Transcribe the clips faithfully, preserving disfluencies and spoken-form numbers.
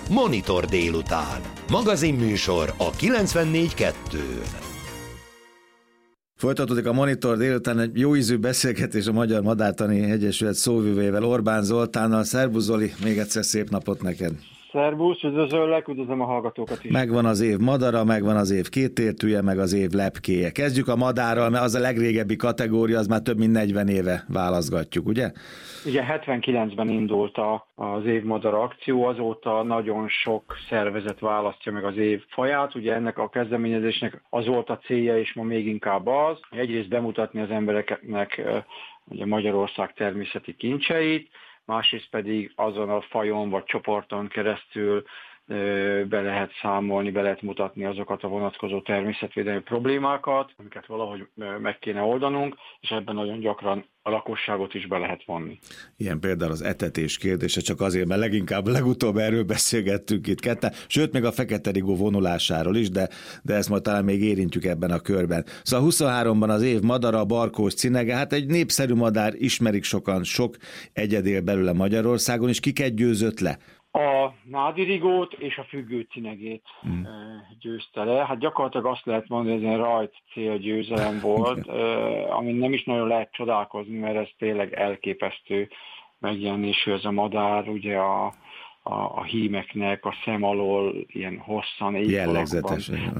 Monitor délután. Magazinműsor a kilencvennégy kettő. Folytatódik a Monitor délután egy jó ízű beszélgetés a Magyar Madártani Egyesület szóvivőjével, Orbán Zoltánnal. Szerbusz Zoli, még egyszer szép napot neked! Szerbusz, üdvözöllek, üdvözlöm a hallgatókat is. Megvan az év madara, megvan az év kétértűje, meg az év lepkéje. Kezdjük a madárral, mert az a legrégebbi kategória, az már több mint negyven éve válaszgatjuk, ugye? Igen, hetvenkilencben indult a, az év madara akció, azóta nagyon sok szervezet választja meg az év faját. Ugye ennek a kezdeményezésnek az volt a célja, és ma még inkább az, hogy egyrészt bemutatni az embereknek ugye Magyarország természeti kincseit, másrészt pedig azon a fajon vagy csoporton keresztül be lehet számolni, be lehet mutatni azokat a vonatkozó természetvédelmi problémákat, amiket valahogy meg kéne oldanunk, és ebben nagyon gyakran a lakosságot is be lehet vonni. Ilyen például az etetés kérdése, csak azért, mert leginkább legutóbb erről beszélgettünk itt ketten, sőt, még a fekete rigó vonulásáról is, de, de ezt majd talán még érintjük ebben a körben. Szóval huszonháromban az év madara, a barkós cinege, hát egy népszerű madár, ismerik sokan, sok egyed él belőle Magyarországon, és kiket győzött le? A nádirigót és a függő cinegét hmm. győzte le. Hát gyakorlatilag azt lehet mondani, hogy ez egy rajt célgyőzelem volt, amin nem is nagyon lehet csodálkozni, mert ez tényleg elképesztő megjelenésű ez a madár, ugye a, a, a hímeknek a szem alól ilyen hosszan, éjszakban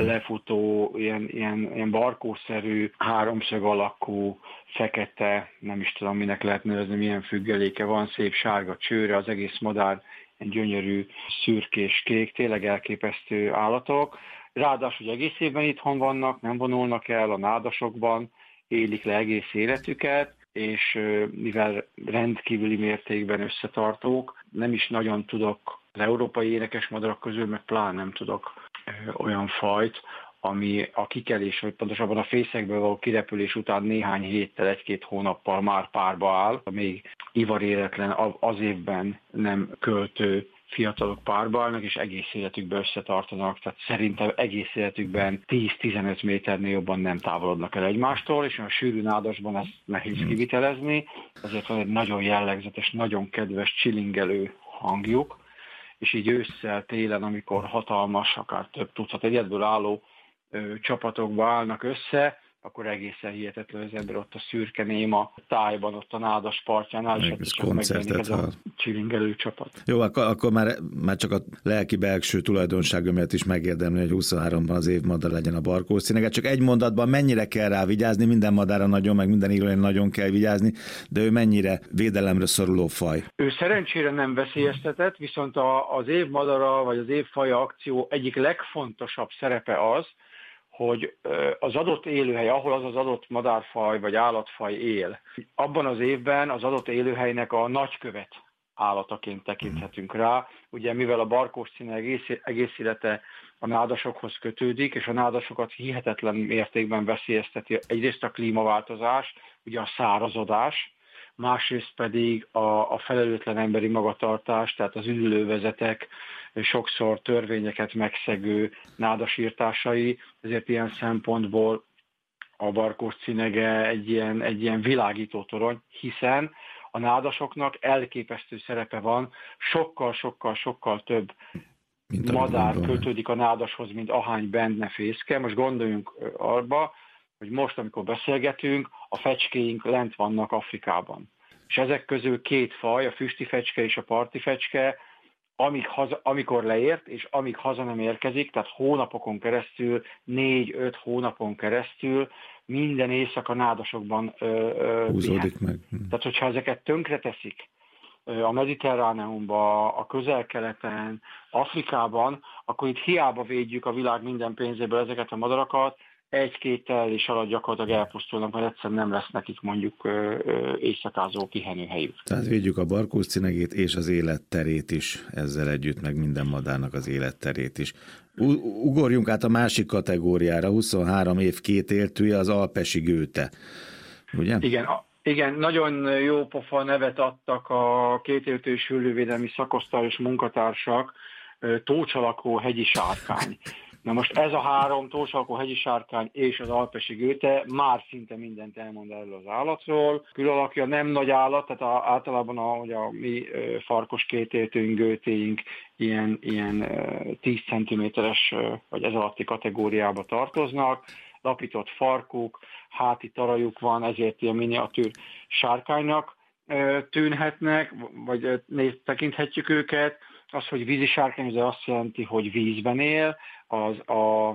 lefutó, ilyen, ilyen, ilyen barkószerű, háromszög alakú, fekete, nem is tudom minek lehet nevezni, milyen függeléke van, szép sárga csőre, az egész madár egy gyönyörű, szürkés, kék, tényleg elképesztő állatok. Ráadásul, hogy egész évben itthon vannak, nem vonulnak el a nádasokban, élik le egész életüket, és mivel rendkívüli mértékben összetartók, nem is nagyon tudok az európai énekesmadarak közül, meg pláne nem tudok olyan fajt, ami a kikelés, vagy pontosabban a fészekből való kirepülés után néhány héttel, egy-két hónappal már párba áll, még ivaréretlen, az évben nem költő fiatalok párba állnak, és egész életükben összetartanak, tehát szerintem egész életükben tíz-tizenöt méternél jobban nem távolodnak el egymástól, és a sűrű nádasban ezt nehéz kivitelezni, ezért van egy nagyon jellegzetes, nagyon kedves, csilingelő hangjuk, és így ősszel, télen, amikor hatalmas, akár több tucat egyedből álló Ö, csapatokba állnak össze, akkor egészen hihetetlen, az ember ott a szürke néma tájban, ott a nádas partjánál, és ott megjelenik ez a csilingelő csapat. Jó, akkor, akkor már, már csak a lelki belső tulajdonsága miatt is megérdemli, hogy huszonháromban az év madár legyen a barkós cinege. Csak egy mondatban mennyire kell rá vigyázni, minden madárra nagyon, meg minden élőlényre nagyon kell vigyázni, de ő mennyire védelemre szoruló faj? Ő szerencsére nem veszélyeztetett, viszont a, az év madara, vagy az év faja akció egyik legfontosabb szerepe az, hogy az adott élőhely, ahol az az adott madárfaj vagy állatfaj él, abban az évben az adott élőhelynek a nagykövet állataként tekinthetünk rá. Ugye mivel a barkós cineg egész, egész élete a nádasokhoz kötődik, és a nádasokat hihetetlen mértékben veszélyezteti egyrészt a klímaváltozás, ugye a szárazodás, másrészt pedig a, a felelőtlen emberi magatartás, tehát az üdülővezetek, sokszor törvényeket megszegő nádasírtásai, ezért ilyen szempontból a barkós cinege egy ilyen, egy ilyen világító torony, hiszen a nádasoknak elképesztő szerepe van, sokkal-sokkal-sokkal több mint madár kötődik a nádashoz, mint ahány benne fészke. Most gondoljunk arba, hogy most, amikor beszélgetünk, a fecskéink lent vannak Afrikában. És ezek közül két faj, a füsti fecske és a parti fecske, amíg haza, amikor leért, és amíg haza nem érkezik, tehát hónapokon keresztül, négy-öt hónapon keresztül minden éjszaka nádasokban ö, ö, húzódik meg. Tehát, hogyha ezeket tönkreteszik a Mediterráneumban, a Közel-Keleten, Afrikában, akkor itt hiába védjük a világ minden pénzéből ezeket a madarakat, egy-két telés alatt gyakorlatilag elpusztulnak, mert egyszerűen nem lesz nekik mondjuk ö, ö, éjszakázó kihenőhelyük. Tehát védjük a barkós cinegét és az életterét is ezzel együtt, meg minden madárnak az életterét is. U- ugorjunk át a másik kategóriára, huszonhárom év két éltője, az alpesi gőte. Ugye? Igen, a, igen, nagyon jó pofa nevet adtak a kétéltős hüllővédelmi szakosztályos munkatársak, tócsalakó hegyi sárkány. Na most ez a három, tósalkó, hegyi sárkány és az alpesi gőte már szinte mindent elmond erről az állatról. Külalakja nem nagy állat, tehát a, általában a, hogy a mi farkos kétéltőink, gőtéink ilyen, ilyen tíz centiméteres vagy ez alatti kategóriába tartoznak. Lapított farkuk, háti tarajuk van, ezért ilyen miniatűr sárkánynak tűnhetnek, vagy tekinthetjük őket. Az, hogy vízi sárkány, az azt jelenti, hogy vízben él, az a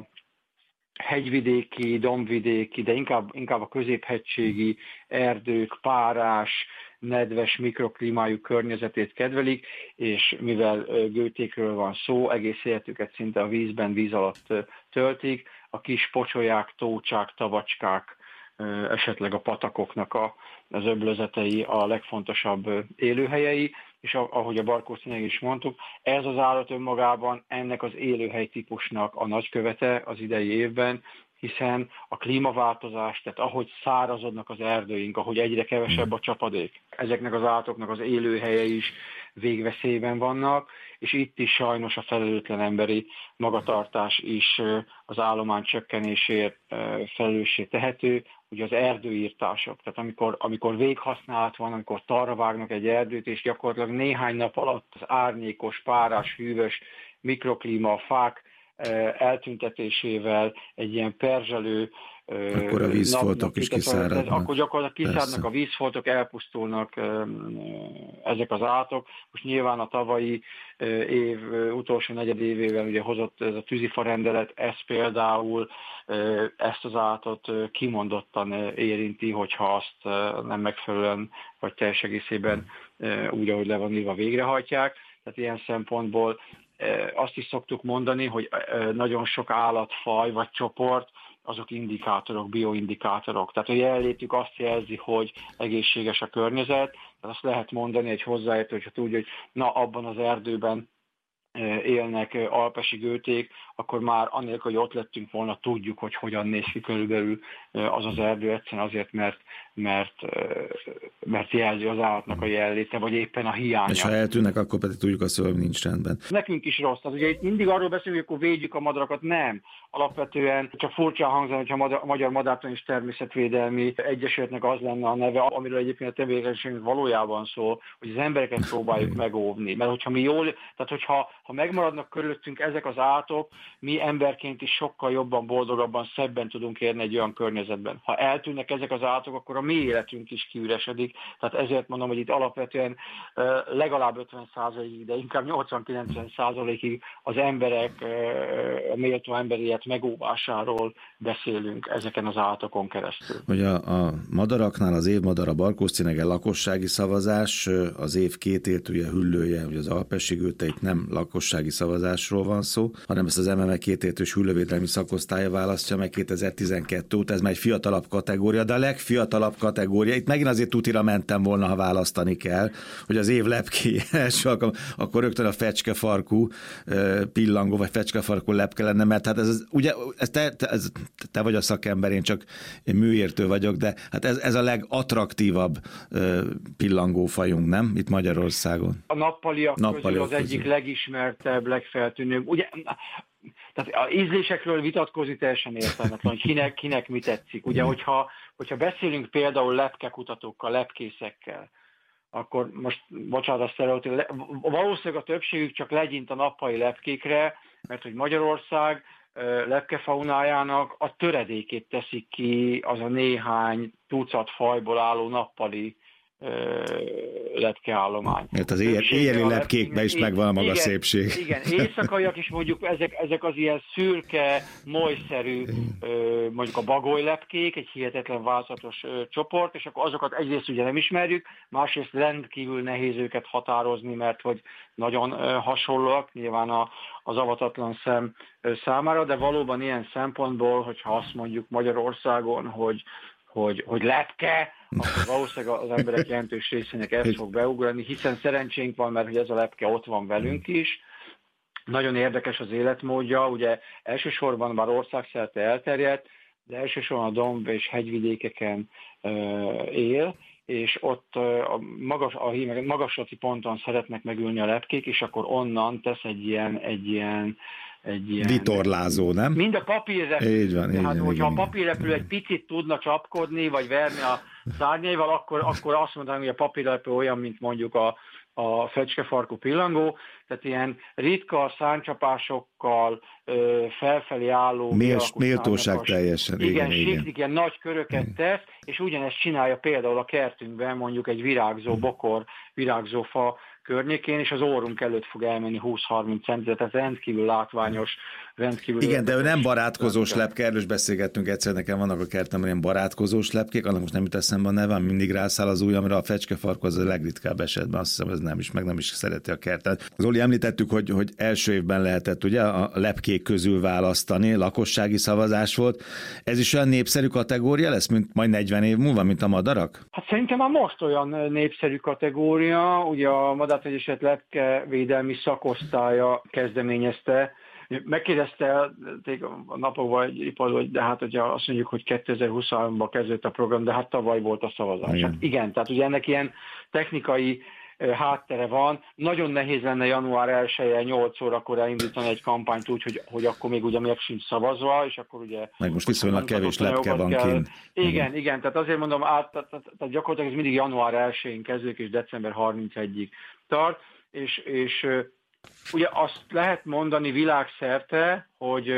hegyvidéki, dombvidéki, de inkább, inkább a középhegységi erdők, párás, nedves mikroklímájú környezetét kedvelik, és mivel gőtékről van szó, egész életüket szinte a vízben, víz alatt töltik, a kis pocsolyák, tócsák, tavacskák, esetleg a patakoknak a, az öblözetei a legfontosabb élőhelyei, és ahogy a barkóccineg is mondtuk, ez az állat önmagában ennek az élőhely típusnak a nagykövete az idei évben, hiszen a klímaváltozás, tehát ahogy szárazodnak az erdőink, ahogy egyre kevesebb a csapadék, ezeknek az állatoknak az élőhelyei is végveszélyben vannak, és itt is sajnos a felelőtlen emberi magatartás is az állomány csökkenésért felelőssé tehető, ugye az erdőírtások, tehát amikor, amikor véghasználat van, amikor tarra vágnak egy erdőt, és gyakorlatilag néhány nap alatt az árnyékos, párás, hűvös mikroklíma, a fák eltüntetésével egy ilyen perzselő akkor a vízfoltok is kiszáradnak. Akkor gyakorlatilag kiszáradnak a vízfoltok, elpusztulnak ezek az állatok. Most nyilván a tavalyi év utolsó negyedévével ugye hozott ez a tűzifa rendelet, ez például ezt az állatot kimondottan érinti, hogyha azt nem megfelelően vagy teljes egészében úgy, ahogy le van írva, végrehajtják. Tehát ilyen szempontból azt is szoktuk mondani, hogy nagyon sok állatfaj vagy csoport, azok indikátorok, bioindikátorok. Tehát a jelenlétük azt jelzi, hogy egészséges a környezet, tehát azt lehet mondani egy hozzáértő, hogyha tudja, hogy na abban az erdőben élnek alpesi gőték, akkor már annélkül, hogy ott lettünk volna, tudjuk, hogy hogyan néz ki körülbelül az az erdő, egyszerűen azért, mert, mert, mert jelzi az állatnak a jelenléte, vagy éppen a hiánya. És ha eltűnnek, akkor pedig tudjuk azt, hogy nincs rendben. Nekünk is rossz. Tehát ugye itt mindig arról beszélünk, hogy akkor védjük a madarakat, nem. Alapvetően csak furcsa hangzani, hogyha a Magyar Madártani és Természetvédelmi Egyesületnek az lenne a neve, amiről egyébként a tevékenységünk valójában szól, hogy az embereket próbáljuk megóvni. Mert hogyha mi jól, tehát hogyha ha megmaradnak körülöttünk ezek az állatok, mi emberként is sokkal jobban, boldogabban, szebben tudunk élni egy olyan környezetben. Ha eltűnnek ezek az állatok, akkor a mi életünk is kiüresedik. Tehát ezért mondom, hogy itt alapvetően legalább ötven százalékig, de inkább nyolcvan-kilencven százalékig az emberek, a méltó emberi élet megóvásáról beszélünk ezeken az állatokon keresztül. Hogy a, a madaraknál az évmadar, a barkóccinege lakossági szavazás, az év kétéltője, hüllője, hogy az alpesi gőte, itt nem lakossági szavazásról van szó, hanem ezt az em em e kétéltős hüllővédelmi szakosztálya választja meg kétezer-tizenkettő óta, ez már egy fiatalabb kategória, de a legfiatalabb kategória, itt megint azért tutira mentem volna, ha választani kell, hogy az év lepké első alkalom, akkor rögtön a fecskefarkú pillangó, vagy fecskefarkú lepke lenne, mert hát ez, ugye, ez te, te, ez, te vagy a szakember, én csak én műértő vagyok, de hát ez, ez a legattraktívabb pillangófajunk, nem? Itt Magyarországon. A nappaliak, nappaliak közül az közül. Egyik legismertebb, legfeltűnőbb. Ugye, tehát az ízlésekről vitatkozni teljesen értelmetlen, hogy kinek, kinek mi tetszik. Ugye, hogyha, hogyha beszélünk például lepkekutatókkal, lepkészekkel, akkor most, bocsánat, a sztereotíp, valószínűleg a többségük csak legyint a nappali lepkékre, mert hogy Magyarország lepkefaunájának a töredékét teszik ki az a néhány tucat fajból álló nappali lepkeállomány. Mert az éjjeli lepkékben is megvan a maga igen, szépség. Igen, éjszakaiak is mondjuk ezek, ezek az ilyen szürke, molyszerű, mondjuk a bagolylepkék, egy hihetetlen változatos csoport, és akkor azokat egyrészt ugye nem ismerjük, másrészt rendkívül nehéz őket határozni, mert hogy nagyon hasonlóak nyilván a, az avatatlan szem számára, de valóban ilyen szempontból, hogyha azt mondjuk Magyarországon, hogy Hogy, hogy lepke, akkor valószínűleg az emberek jelentős részének ez fog beugrani, hiszen szerencsénk van, mert hogy ez a lepke ott van velünk is. Nagyon érdekes az életmódja, ugye elsősorban már országszerte elterjedt, de elsősorban a domb- és hegyvidékeken él, és ott a, magas, a magaslati ponton szeretnek megülni a lepkék, és akkor onnan tesz egy ilyen, egy ilyen egy ilyen... Vitorlázó, nem? Mind a papírrepülő. Így van, így Tehát, van, hogyha igen, a papírrepülő egy picit tudna csapkodni, vagy verni a szárnyaival, akkor, akkor azt mondanám, hogy a papírrepülő olyan, mint mondjuk a, a fecskefarkú pillangó, tehát ilyen ritka szárnycsapásokkal felfelé álló... Méls, méltóság teljesen. Igen, igen, siklik, igen. ilyen nagy köröket igen. tesz, és ugyanezt csinálja például a kertünkben mondjuk egy virágzó bokor, virágzó fa környékén, és az orrunk előtt fog elmenni húsz-harminc centiméter, tehát rendkívül látványos, rendkívül... Igen, de ő nem barátkozós lepke, erről is beszélgettünk egyszer, nekem vannak a kertemben ilyen barátkozós lepkék, annak most nem jut eszembe a neve, mindig rászáll az ujjamra, a fecskefarkú az a legritkább esetben, azt hiszem, ez nem is, meg nem is szereti a kertet. Zoli, említettük, hogy, hogy első évben lehetett ugye a lepkék közül választani, lakossági szavazás volt. Ez is olyan népszerű kategória lesz, mint majd negyven év múlva, mint a madarak? Hát szerintem már most olyan népszerű kategória, ugye a Madártanyészet lepkevédelmi szakosztálya kezdeményezte. Megkérdezte a napokban egy riportban, hogy de hát hogyha azt mondjuk, hogy kétezer-huszonháromban kezdődött a program, de hát tavaly volt a szavazás. Igen, hát igen, tehát ugye ennek ilyen technikai háttere van. Nagyon nehéz lenne január elsején nyolc órakor elindítani egy kampányt úgy, hogy, hogy akkor még ugye még sincs szavazva, és akkor ugye... Meg most viszonylag kevés lepke van kint. Igen, mm. igen, tehát azért mondom, át, tehát, tehát gyakorlatilag ez mindig január elsején kezdődik, és december harmincegyedikéig tart, és, és ugye azt lehet mondani világszerte, hogy,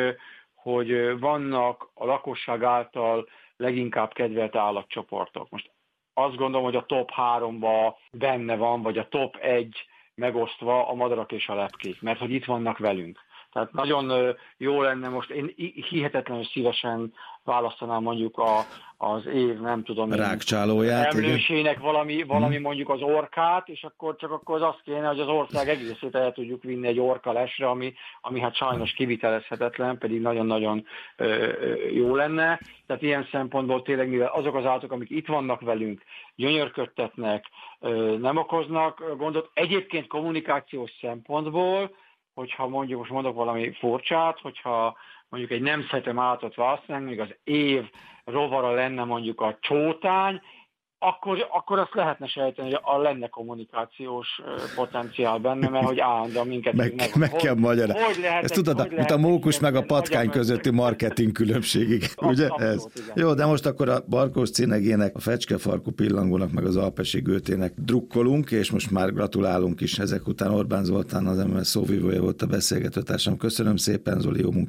hogy vannak a lakosság által leginkább kedvelt állatcsoportok. Most azt gondolom, hogy a top háromba benne van, vagy a top egy megosztva a madarak és a lepkék, mert hogy itt vannak velünk. Tehát nagyon jó lenne most, én hihetetlenül szívesen választanám mondjuk a, az év, nem tudom, rákcsálóját, emlősének valami, valami mondjuk az orkát, és akkor csak akkor az azt kéne, hogy az ország egészét el tudjuk vinni egy orkalesre, ami, ami hát sajnos kivitelezhetetlen, pedig nagyon-nagyon ö, ö, jó lenne. Tehát ilyen szempontból tényleg, mivel azok az állatok, amik itt vannak velünk, gyönyörködtetnek, ö, nem okoznak gondot. Egyébként kommunikációs szempontból, hogyha mondjuk, most mondok valami furcsát, hogyha mondjuk egy nem szeretem állatot választanánk, még az év rovara lenne mondjuk a csótány, akkor, akkor azt lehetne sejteni, hogy a lenne kommunikációs potenciál benne, mert hogy állandóan minket... Meg, meg, meg kell magyarázni. Ezt tudod, mint a mókus meg a patkány közötti marketing különbségig. Ugye ez? Jó, de most akkor a Barkós cinegének, a fecskefarkú pillangónak, meg az alpesi götének drukkolunk, és most már gratulálunk is. Ezek után Orbán Zoltán, az em em es szóvivője volt a beszélgetőtársam. Köszönöm szépen, Zoli, jó munkát!